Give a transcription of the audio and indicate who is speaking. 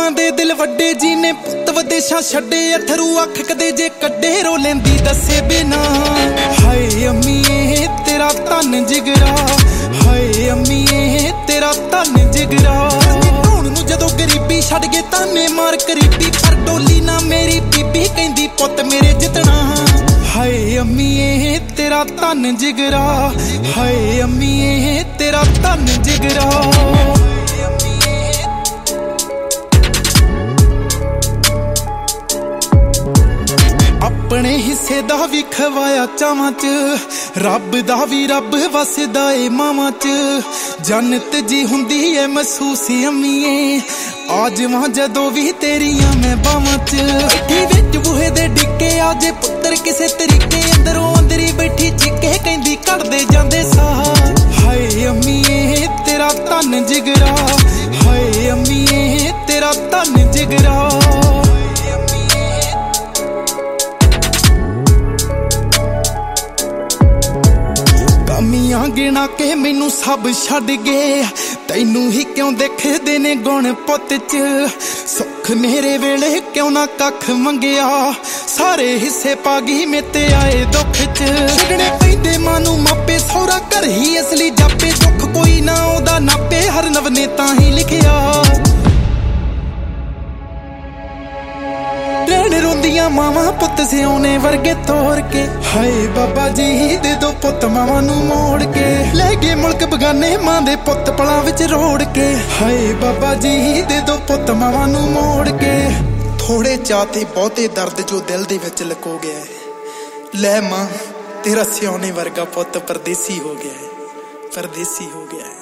Speaker 1: ਮਾਵਾਂ ਦੇ ਦਿਲ ਵੱਡੇ ਜੀ ਨੇ ਪੁੱਤ ਵਿਦੇਸ਼ਾਂ ਛੱਡੇ ਅਥਰੂ ਅੱਖ ਕਦੇ ਜੇ ਕੱਢੇ ਰੋ ਲੈਂਦੀ ਦੱਸੇ ਬਿਨਾ ਹਾਏ ਅੰਮੀਏ ਤੇਰਾ ਧੰਨ ਜਿਗਰਾ ਹਾਏ ਅੰਮੀਏ ਤੇਰਾ ਧੰਨ ਜਿਗਰਾ ਢੋਣ ਨੂੰ ਜਦੋਂ ਗਰੀਬੀ ਛੱਡ ਗਏ ਤਾਨੇ ਮਾਰ ਕਰੀਬੀ ਪਰ ਡੋਲੀ ਨਾ ਮੇਰੀ ਬੀਬੀ ਕਹਿੰਦੀ ਪੁੱਤ ਮੇਰੇ ਜਿੱਤਣਾ ਹਾਏ ਅੰਮੀਏ ਤੇਰਾ ਧੰਨ ਜਿਗਰਾ ਹਾਏ ਅੰਮੀਏ ਤੇਰਾ ਧੰਨ ਜਿਗਰਾ ਆਪਣੇ ਹਿੱਸੇ ਦਾ ਵੀ ਖਵਾਇਆ ਚਾਵਾਂ ਚ ਰੱਬ ਦਾ ਵੀ ਰੱਬ ਵਸਦਾ ਏ ਮਾਵਾਂ ਚ ਜੰਨਤ ਜੀ ਹੁੰਦੀ ਏ ਮਹਿਸੂਸ ਅੰਮੀਏ ਆ ਜਾਵਾਂ ਜਦੋਂ ਵੀ ਤੇਰੀਆਂ ਮੈਂ ਬਾਵਾਂ ਚ ਬੈਠੀ ਵਿੱਚ ਬੂਹੇ ਦੇ ਡਿੱਕੇ ਆ ਜੇ ਪੁੱਤਰ ਕਿਸੇ ਤਰੀਕੇ ਅੰਦਰੋਂ ਅੰਦਰੀ ਬੈਠੀ ਚੀਕੇ ਕਹਿੰਦੀ ਕੱਢਦੇ ਜਾਂਦੇ ਸਾਹ ਹਾਏ ਅੰਮੀਏ ਤੇਰਾ ਧੰਨ ਜਿਗਰਾ ਹਾਏ ਅੰਮੀਏ ਤੇਰਾ ਧੰਨ ਜਿਗਰਾ ਕਮੀਆਂ ਗਿਣਾ ਕੇ ਮੈਨੂੰ ਸਭ ਛੱਡ ਗਏ ਤੈਨੂੰ ਹੀ ਕਿਉਂ ਦੇਖਦੇ ਨੇ ਗੁਣ ਪੁੱਤ ਚ ਸੁੱਖ ਮੇਰੇ ਵੇਲੇ ਕਿਉਂ ਨਾ ਕੱਖ ਮੰਗਿਆ ਸਾਰੇ ਹਿੱਸੇ ਪਾ ਗਈ ਮੇਤੇ ਆਏ ਦੁੱਖ ਚ ਛੱਡਣੇ ਪੈਂਦੇ ਮਾਂ ਨੂੰ ਮਾਪੇ ਸਹੁਰਾ ਘਰ ਹੀ ਅਸਲੀ ਜਾਪੇ ਦੁੱਖ ਕੋਈ ਨਾ ਉਹਦਾ ਨਾਪੇ ਹਰ ਨਵ ਨੇ ਤਾਂ ਹੀ ਲਿਖਿਆ ਰਹਿਣ ਰੋਂਦੀਆਂ ਮਾਵਾਂ ਪੁੱਤ ਸਿਉਣੇ ਵਰਗੇ ਤੋੜ ਕੇ ਹਾਏ ਬਾਬਾ ਜੀ ਦੇ ਦੋ ਪੁੱਤ ਮਾਵਾਂ ਨੂੰ ਮੋੜ ਕੇ ਲੈ ਗਏ ਮੁਲਕ ਬਗਾਨੇ ਮਾਂ ਦੇ ਪੁੱਤ ਪਲਾਂ ਵਿੱਚ ਰੋੜ ਕੇ ਹਾਏ ਬਾਬਾ ਜੀ ਦੇ ਦੋ ਪੁੱਤ ਮਾਵਾਂ ਨੂੰ ਮੋੜ ਕੇ ਥੋੜੇ ਚਾਅ ਤੇ ਬਹੁਤੇ ਦਰਦ ਜੋ ਦਿਲ ਦੇ ਵਿੱਚ ਲੁਕੋ ਗਿਆ ਲੈ ਮਾਂ ਤੇਰਾ ਸਿਉਣੇ ਵਰਗਾ ਪੁੱਤ ਪਰਦੇਸੀ ਹੋ ਗਿਆ ਪਰਦੇਸੀ ਹੋ ਗਿਆ